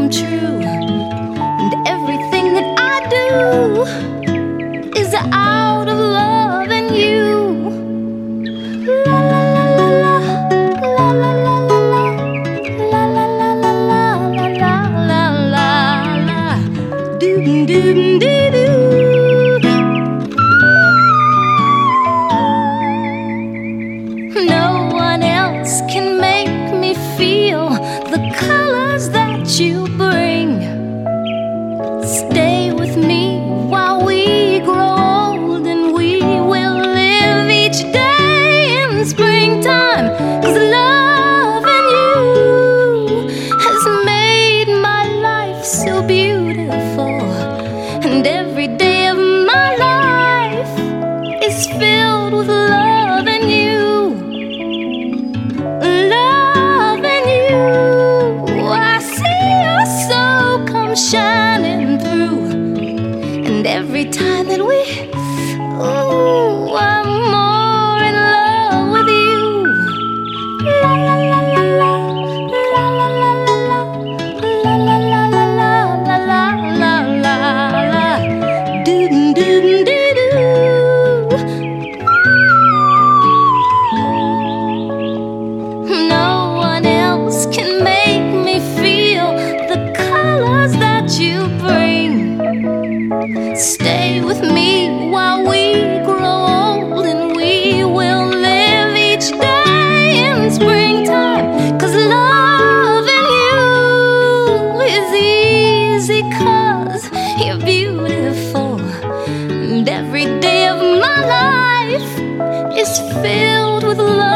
come true. And everything that I do is out of love and you. La la la la la la la la la la la la la la la la. Doom doom doo doo. No one else can make me feel the colors that you bring. Stay with me while we grow old, and we will live each day in springtime. 'Cause loving you has made my life so beautiful, and every day of my life is filled with love and you. Shining through, and every time that we, ooh, I'm more in love with you. La la la la la la la la la la la la la la la la la. Doo doo doo doo. No one else can make me feel the colors that you bring. Stay with me while we grow old, and we will live each day in springtime. 'Cause loving you is easy, 'cause you're beautiful, and every day of my life is filled with love.